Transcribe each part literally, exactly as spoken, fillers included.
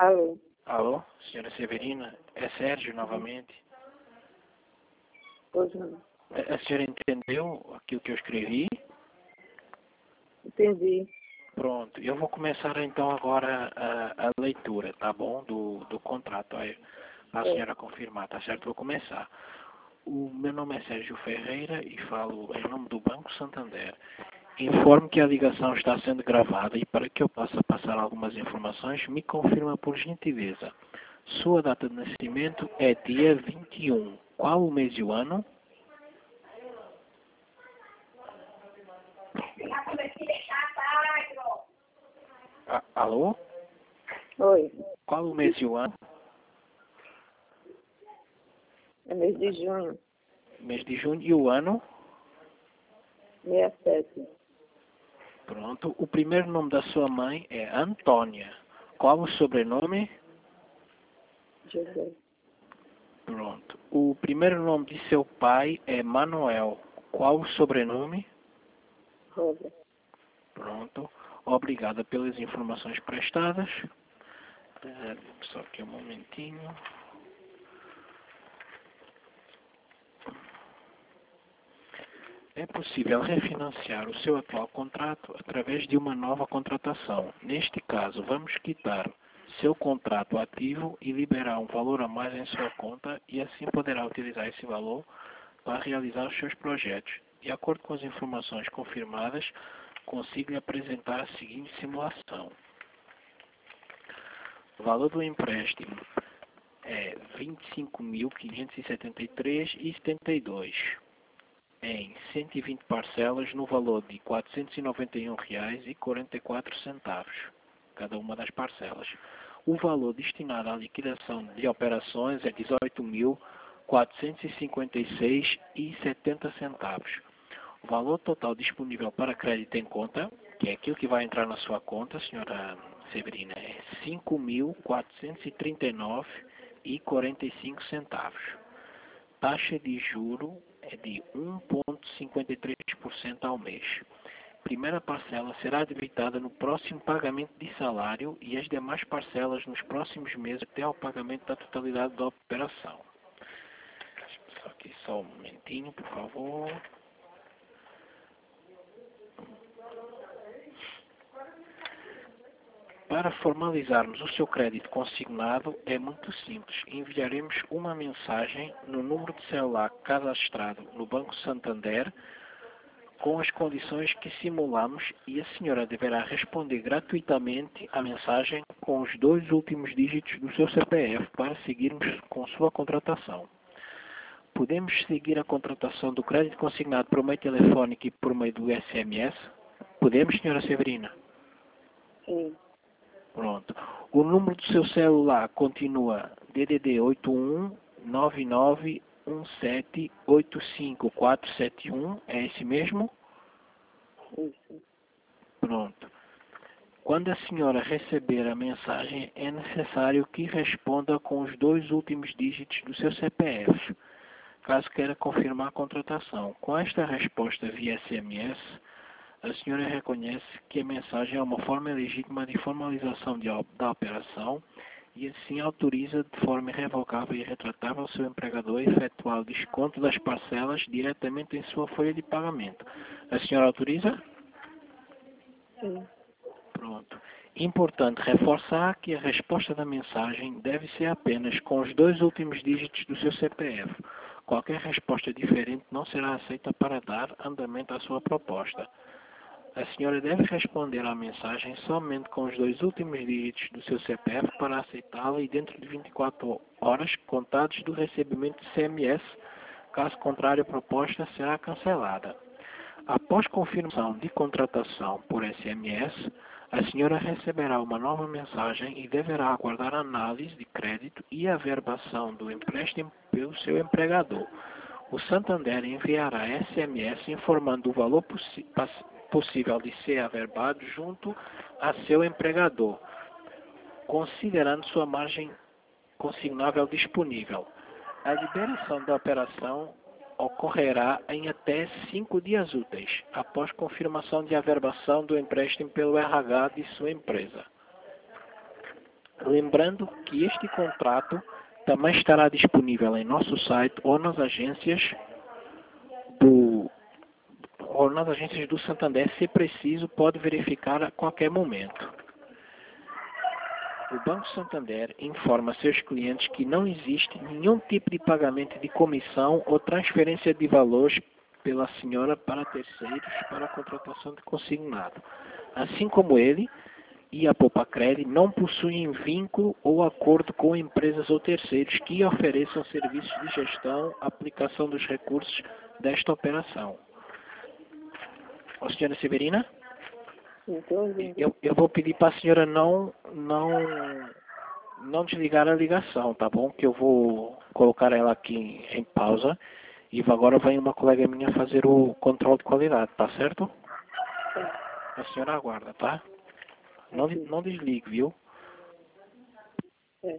Alô? Alô, senhora Severina? É Sérgio novamente. Pois não. A a senhora entendeu aquilo que eu escrevi? Entendi. Pronto, eu vou começar então agora a, a leitura, tá bom? Do, do contrato, aí, para a É. senhora confirmar, tá certo? Vou começar. O meu nome é Sérgio Ferreira e falo em nome do Banco Santander. Informo que a ligação está sendo gravada e para que eu possa passar algumas informações, me confirma por gentileza. Sua data de nascimento é dia vinte e um. Qual o mês e o ano? A- alô? Oi. Qual o mês e o ano? É mês de junho. Mês de junho e o ano? sessenta e sete. Pronto. O primeiro nome da sua mãe é Antônia. Qual o sobrenome? José. Pronto. O primeiro nome de seu pai é Manuel. Qual o sobrenome? Rosa. Pronto. Obrigada pelas informações prestadas. É, só aqui um momentinho. É possível refinanciar o seu atual contrato através de uma nova contratação. Neste caso, vamos quitar seu contrato ativo e liberar um valor a mais em sua conta e assim poderá utilizar esse valor para realizar os seus projetos. De acordo com as informações confirmadas, consigo lhe apresentar a seguinte simulação. O valor do empréstimo é vinte e cinco mil quinhentos e setenta e três reais e setenta e dois centavos. Em cento e vinte parcelas no valor de quatrocentos e noventa e um reais e quarenta e quatro centavos, cada uma das parcelas. O valor destinado à liquidação de operações é dezoito mil quatrocentos e cinquenta e seis reais e setenta centavos. O valor total disponível para crédito em conta, que é aquilo que vai entrar na sua conta, senhora Severina, é cinco mil quatrocentos e trinta e nove reais e quarenta e cinco centavos. Taxa de juro é de um vírgula cinquenta e três por cento ao mês. Primeira parcela será debitada no próximo pagamento de salário e as demais parcelas nos próximos meses até ao pagamento da totalidade da operação. Só aqui só um momentinho, por favor. Para formalizarmos o seu crédito consignado é muito simples. Enviaremos uma mensagem no número de celular cadastrado no Banco Santander com as condições que simulamos e a senhora deverá responder gratuitamente à mensagem com os dois últimos dígitos do seu C P F para seguirmos com sua contratação. Podemos seguir a contratação do crédito consignado por meio telefónico e por meio do S M S? Podemos, senhora Severina? Sim. Pronto. O número do seu celular continua D D D oito um nove nove um sete oito cinco quatro sete um. É esse mesmo? Isso. Pronto. Quando a senhora receber a mensagem, é necessário que responda com os dois últimos dígitos do seu C P F, caso queira confirmar a contratação. Com esta resposta via S M S, a senhora reconhece que a mensagem é uma forma legítima de formalização de, da operação e assim autoriza de forma irrevogável e retratável o seu empregador a efetuar o desconto das parcelas diretamente em sua folha de pagamento. A senhora autoriza? Sim. Pronto. Importante reforçar que a resposta da mensagem deve ser apenas com os dois últimos dígitos do seu C P F. Qualquer resposta diferente não será aceita para dar andamento à sua proposta. A senhora deve responder à mensagem somente com os dois últimos dígitos do seu C P F para aceitá-la e dentro de vinte e quatro horas contados do recebimento de C M S. Caso contrário, a proposta será cancelada. Após confirmação de contratação por S M S, a senhora receberá uma nova mensagem e deverá aguardar a análise de crédito e averbação do empréstimo pelo seu empregador. O Santander enviará S M S informando o valor possi possível de ser averbado junto a seu empregador, considerando sua margem consignável disponível. A liberação da operação ocorrerá em até cinco dias úteis, após confirmação de averbação do empréstimo pelo R H de sua empresa. Lembrando que este contrato também estará disponível em nosso site ou nas agências do ou nas agências do Santander, se preciso, pode verificar a qualquer momento. O Banco Santander informa seus clientes que não existe nenhum tipo de pagamento de comissão ou transferência de valores pela senhora para terceiros para a contratação de consignado. Assim como ele e a Popacred não possuem vínculo ou acordo com empresas ou terceiros que ofereçam serviços de gestão, aplicação dos recursos desta operação. Ô, senhora Severina? Estou ouvindo. Eu, eu vou pedir para a senhora não, não, não desligar a ligação, tá bom? Que eu vou colocar ela aqui em pausa e agora vem uma colega minha fazer o controle de qualidade, tá certo? Tá. A senhora aguarda, tá? Não, Aqui. não desligue, viu? É.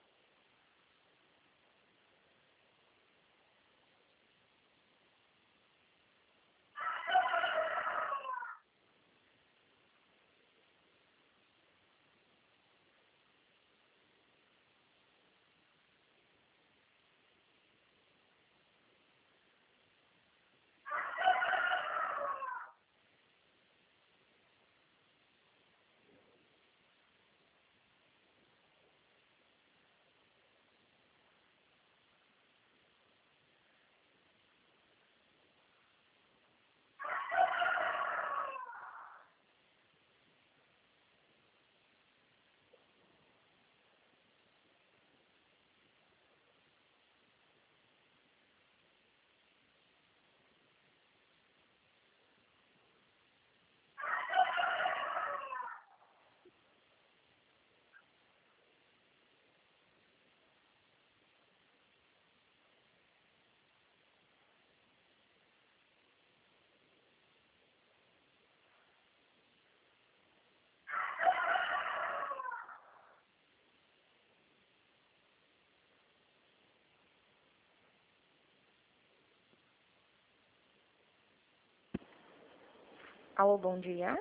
Alô, bom dia.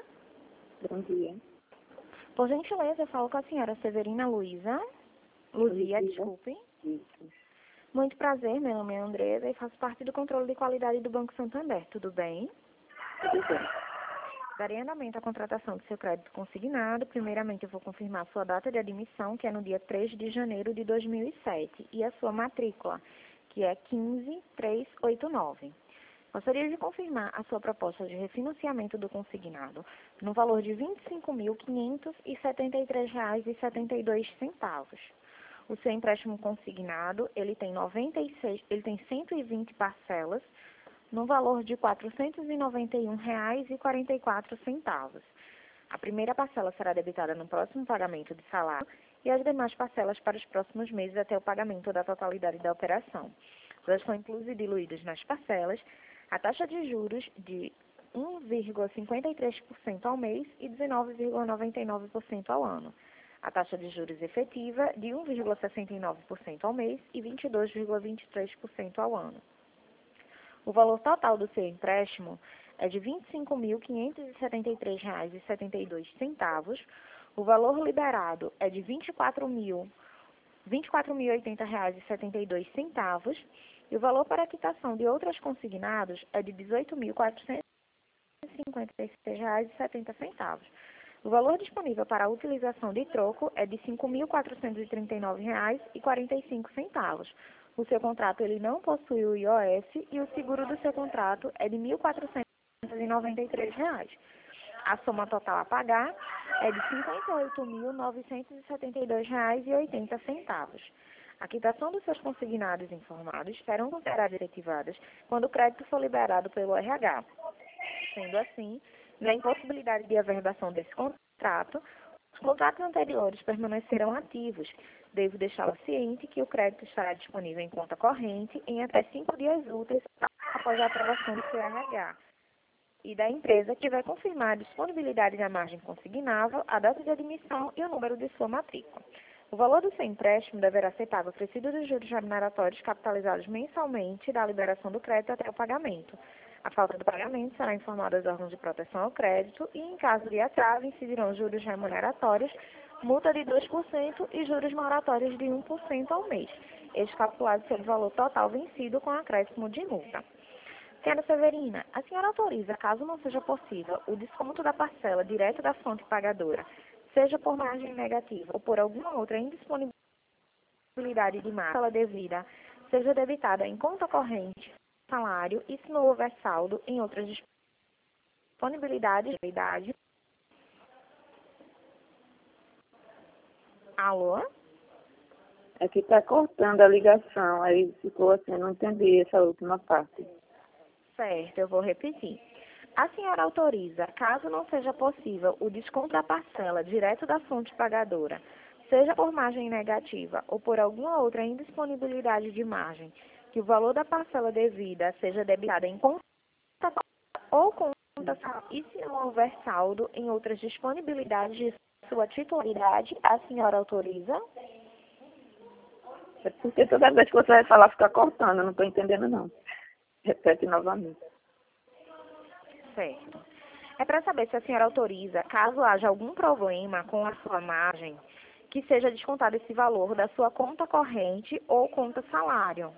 Bom dia. Por gentileza, eu falo com a senhora Severina Luísa. Luzia, Luzia. desculpe. Isso. Muito prazer, meu nome é Andresa e faço parte do controle de qualidade do Banco Santander. Tudo bem? Tudo bem. Darei andamento à contratação do seu crédito consignado. Primeiramente, eu vou confirmar sua data de admissão, que é no dia três de janeiro de dois mil e sete, e a sua matrícula, que é quinze mil trezentos e oitenta e nove. Gostaria de confirmar a sua proposta de refinanciamento do consignado no valor de vinte e cinco mil quinhentos e setenta e três reais e setenta e dois centavos. O seu empréstimo consignado, ele tem noventa e seis, ele tem cento e vinte parcelas no valor de quatrocentos e noventa e um reais e quarenta e quatro centavos. A primeira parcela será debitada no próximo pagamento de salário e as demais parcelas para os próximos meses até o pagamento da totalidade da operação. Já estão inclusos e diluídos nas parcelas a taxa de juros de um vírgula cinquenta e três por cento ao mês e dezenove vírgula noventa e nove por cento ao ano. A taxa de juros efetiva de um vírgula sessenta e nove por cento ao mês e vinte e dois vírgula vinte e três por cento ao ano. O valor total do seu empréstimo é de vinte e cinco mil quinhentos e setenta e três reais e setenta e dois centavos. O valor liberado é de vinte e quatro mil e oitenta reais e setenta e dois centavos. E o valor para a quitação de outros consignados é de dezoito mil quatrocentos e cinquenta e seis reais e setenta centavos. O valor disponível para a utilização de troco é de cinco mil quatrocentos e trinta e nove reais e quarenta e cinco centavos. O seu contrato ele não possui o I O S e o seguro do seu contrato é de mil quatrocentos e noventa e três reais. A soma total a pagar é de cinquenta e oito mil novecentos e setenta e dois reais e oitenta centavos. A quitação dos seus consignados informados serão consideradas efetivadas quando o crédito for liberado pelo R H. Sendo assim, na impossibilidade de averbação desse contrato, os contratos anteriores permanecerão ativos. Devo deixá-la ciente que o crédito estará disponível em conta corrente em até cinco dias úteis após a aprovação do seu R H e da empresa, que vai confirmar a disponibilidade da margem consignável, a data de admissão e o número de sua matrícula. O valor do seu empréstimo deverá ser pago acrescido dos juros remuneratórios capitalizados mensalmente da liberação do crédito até o pagamento. A falta do pagamento será informada aos órgãos de proteção ao crédito e, em caso de atraso, incidirão juros remuneratórios multa de dois por cento e juros moratórios de um por cento ao mês, este calculado sobre o valor total vencido com acréscimo de multa. Senhora Severina, a senhora autoriza, caso não seja possível, o desconto da parcela direto da fonte pagadora, seja por margem negativa ou por alguma outra indisponibilidade de parcela devida, seja debitada em conta corrente, salário e, se não houver saldo, em outras disponibilidades. Alô? Aqui está cortando a ligação, aí ficou assim, não entendi essa última parte. Certo, eu vou repetir. A senhora autoriza, caso não seja possível, o desconto da parcela direto da fonte pagadora, seja por margem negativa ou por alguma outra indisponibilidade de margem, que o valor da parcela devida seja debitado em conta ou conta e, se não houver saldo em outras disponibilidades de sua titularidade, a senhora autoriza? É porque toda vez que você vai falar fica cortando, eu não estou entendendo não. Repete novamente. Certo. É para saber se a senhora autoriza, caso haja algum problema com a sua margem, que seja descontado esse valor da sua conta corrente ou conta salário.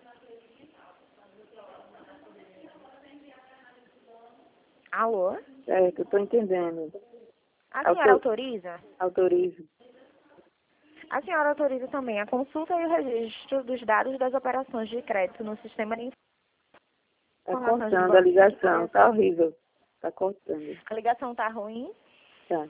Alô? Certo, eu estou entendendo. A senhora autoriza? Autorizo. A senhora autoriza também a consulta e o registro dos dados das operações de crédito no sistema de Está informações do cortando a banco. ligação, está horrível. Está cortando. A ligação está ruim? Tá.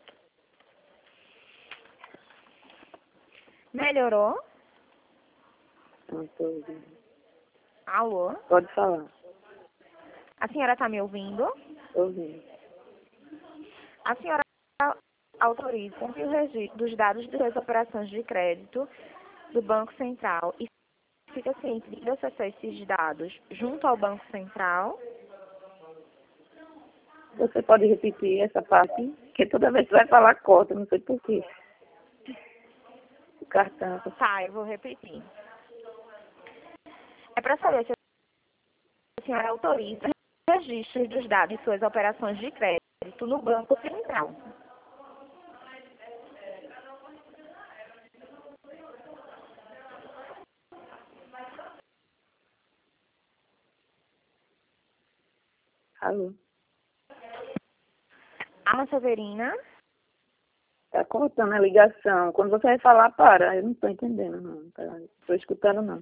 Melhorou? Não estou ouvindo. Alô? Pode falar. A senhora está me ouvindo? Estou ouvindo. A senhora autoriza o registro dos dados de suas operações de crédito do Banco Central e fica ciente de acessar esses dados junto ao Banco Central? Você pode repetir essa parte? Porque toda vez que vai falar corta, não sei por quê. O cartão. Tá, eu vou repetir. É para saber se a senhora autoriza o registro dos dados de suas operações de crédito no Banco Central. Alô? Ana Severina? Está cortando a ligação. Quando você vai falar, para. Eu não estou entendendo, não. Não estou escutando, não.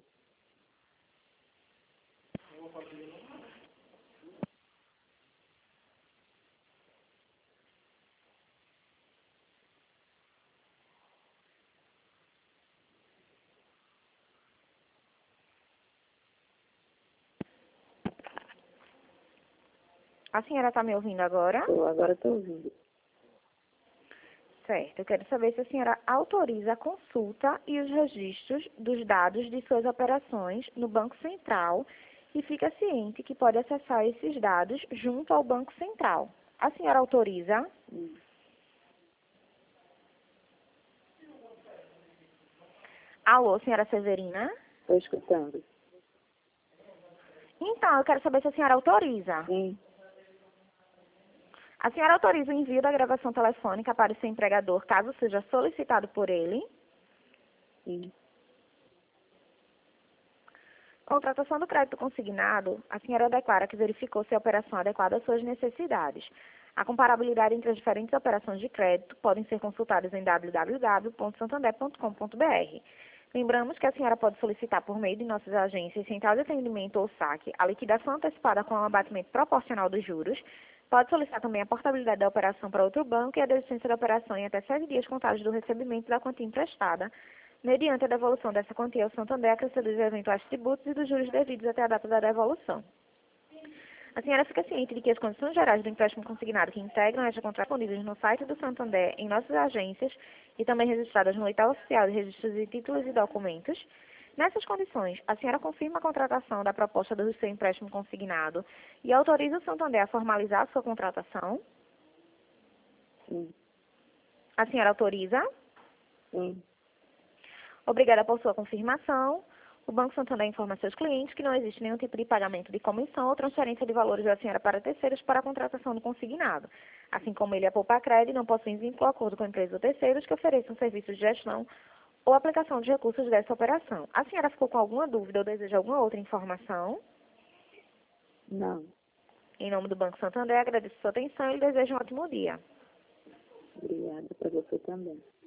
A senhora está me ouvindo agora? Tô, agora estou ouvindo. Certo. Eu quero saber se a senhora autoriza a consulta e os registros dos dados de suas operações no Banco Central e fica ciente que pode acessar esses dados junto ao Banco Central. A senhora autoriza? Hum. Alô, senhora Severina? Estou escutando. Então, eu quero saber se a senhora autoriza. Sim. A senhora autoriza o envio da gravação telefônica para o seu empregador, caso seja solicitado por ele? Sim. Contratação do crédito consignado, a senhora declara que verificou se a operação é adequada às suas necessidades. A comparabilidade entre as diferentes operações de crédito podem ser consultadas em w w w ponto santander ponto com ponto b r. Lembramos que a senhora pode solicitar por meio de nossas agências, central de atendimento ou saque, a liquidação antecipada com o abatimento proporcional dos juros. Pode solicitar também a portabilidade da operação para outro banco e a desistência da operação em até sete dias contados do recebimento da quantia emprestada, mediante a devolução dessa quantia ao Santander, acrescidos dos eventuais tributos e dos juros devidos até a data da devolução. A senhora fica ciente de que as condições gerais do empréstimo consignado que integram esta contrato disponíveis no site do Santander, em nossas agências e também registradas no Edital Oficial de Registros de Títulos e Documentos. Nessas condições, a senhora confirma a contratação da proposta do seu empréstimo consignado e autoriza o Santander a formalizar a sua contratação? Sim. A senhora autoriza? Sim. Obrigada por sua confirmação. O Banco Santander informa a seus clientes que não existe nenhum tipo de pagamento de comissão ou transferência de valores da senhora para terceiros para a contratação do consignado. Assim como ele e a Poupa-Cred não possuem vínculo ou acordo com empresas ou terceiros que ofereçam serviços de gestão ou aplicação de recursos dessa operação. A senhora ficou com alguma dúvida ou deseja alguma outra informação? Não. Em nome do Banco Santander, agradeço sua atenção e lhe desejo um ótimo dia. Obrigada para você também.